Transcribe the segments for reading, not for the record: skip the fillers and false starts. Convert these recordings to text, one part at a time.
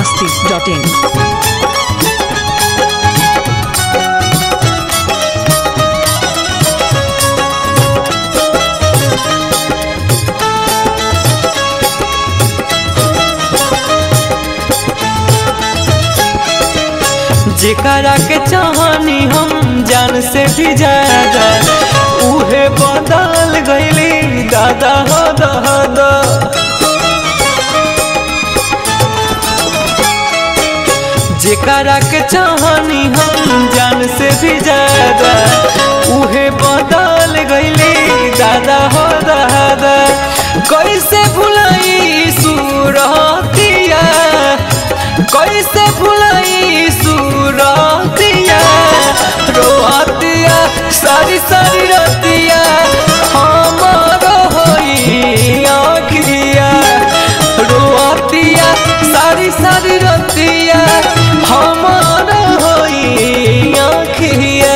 biharmasti.in. जेकरा के चाहनी हम जान से भी ज्यादा उहे बदल गईली दादा हो दादा। जेकरा के चाहनी हम जान से भी ज्यादा उहे बदल गईली दादा हो दादा। कैसे भुलाई सूरतिया कैसे भुलाई सूरतिया रोतिया सारी सारी रतिया हमार होई आँखिया रोतिया सारी सारी रतिया हमार होई आँखिया।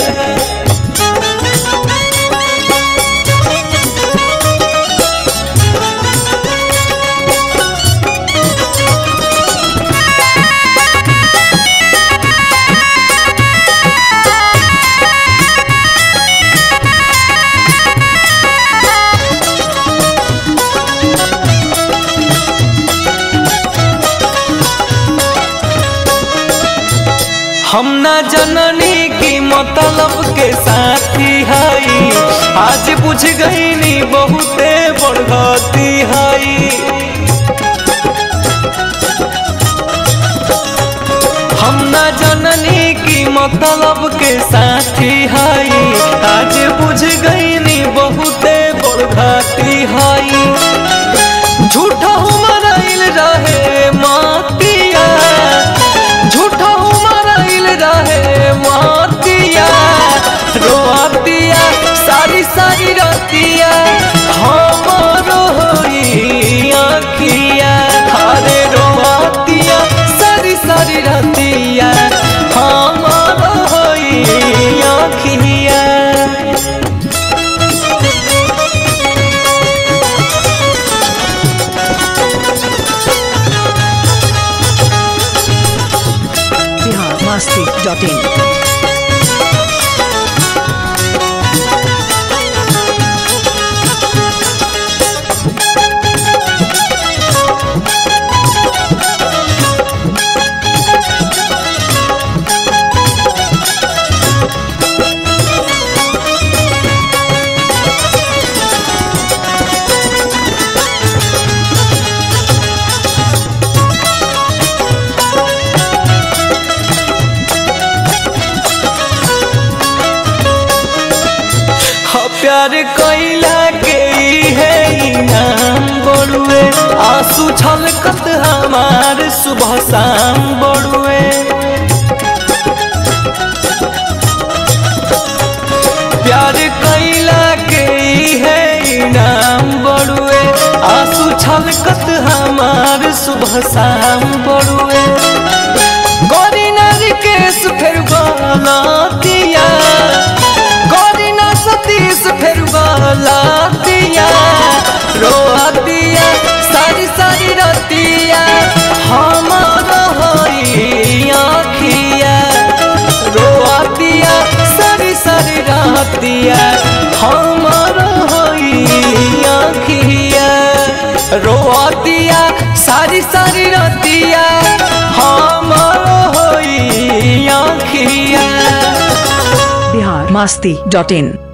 हम ना जननी की मतलब के साथी हई आज बुझ गईनी बहुते बढ़ती हई। हम ना जननी की मतलब के साथी हई आज बुझ गईनी बहुते बढ़ती हई। झूठा मराइल रहे मातिया झूठा रहे मातिया रोतिया सारी सारी रतिया हमार होई आँखिया। अरे रोतिया सारी सारी रतिया हमार होई आँखिया। biharmasti.in. प्यार कैला के है इनाम बड़ुए आंसू छलकत हमार सुबह शाम बड़ुए। प्यार कैला के है इनाम बड़ुए आंसू छलकत हमार सुबह शाम बड़ुए। गौरी नारी केस फिर गलतिया गौरीना सतीश फिर गलतिया रोतिया सारी सारी रतिया हमार होई आँखिया रोतिया सारी सारी रतिया हमार होई आँखिया रोतिया सारी सारी रतिया हमार होई आँखिया। biharmasti.in.